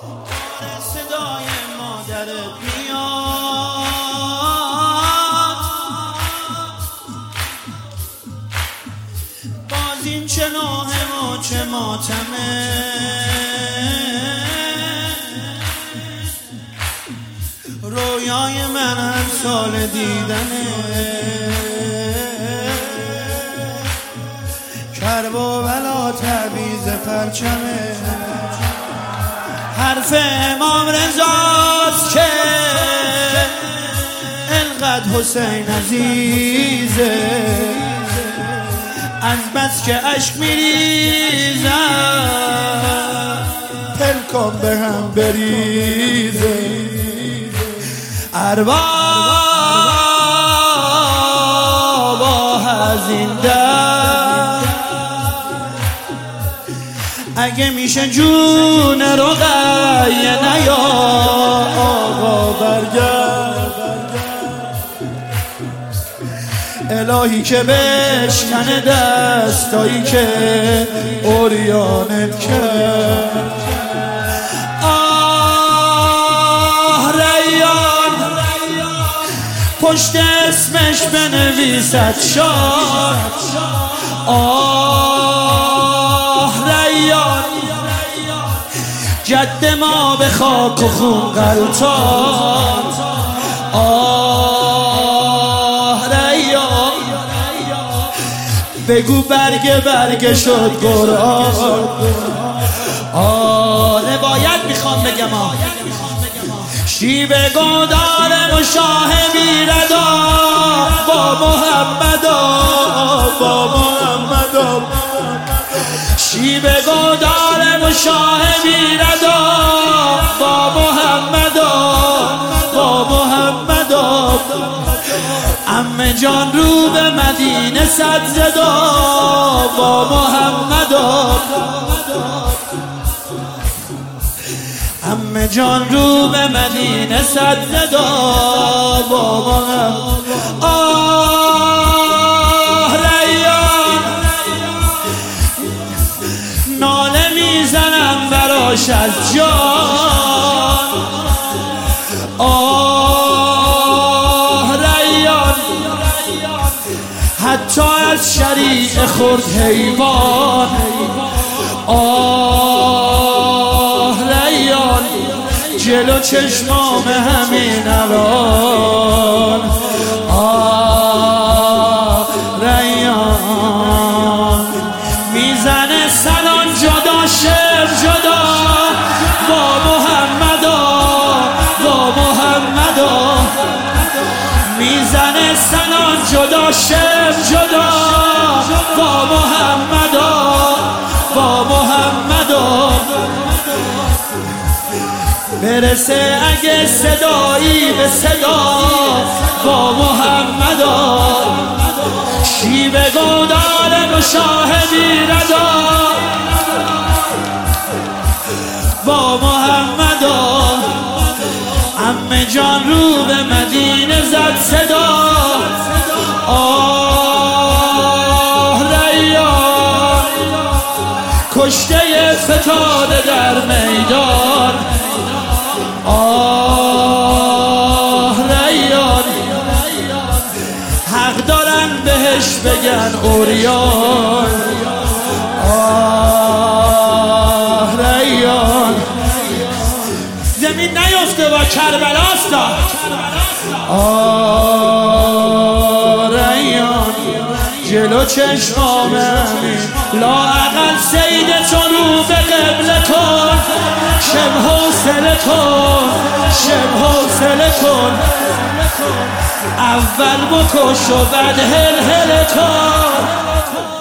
صدای مادرت میاد، باز این چه نوحه و چه ماتمه. رویای من هر سال دیدنه، کرب و بلا تعویض پرچمه. حرف امام رضاست که انقدر حسین عزیزه، از بس که عشق میریزم پلکان به هم بریزه. ارباب از این در اگه میشه جون رقیه نیا آقا برگرد. الهی که بشکنه دستایی که اوریانت کرد. آه ریان پشت اسمش بنویسد شاد. آه ریان جد ما به خاک و خون غلطان. آه ریان بگو برگ شد قرآن. روایت میخوام بگم شیب گودار مشاهبی ردا با محمد شیب گودار مشاهبی ردا با محمد عمه جان رو به مدینه صد زدا با محمد عمه جان رو به مدینه صد زدا با محمد. آه ریان ناله میزنم براش از جان. آه ریان حتی از شریع خورد حیوان. آه ریان جلو چشمام همین الان. آه ریان میزنه سنان جدا شعر جدا با محمد میزنه سنان جدا شعر جدا با محمد برسه اگه صدایی به صدا با محمد شیب گودار مشاهدی ردا با محمد عمه جان رو به مدینه زد صدا. آه ریان کشته فتاده در میدان. آه ریان حق دارن بهش بگن اوریان. آه ریان زمین نیفته با کربلاست. آه ریان جلو چشمام همین لااقل سید تو رو به قبله کن. شب حوصله کن اول بکش و بعد هل کن.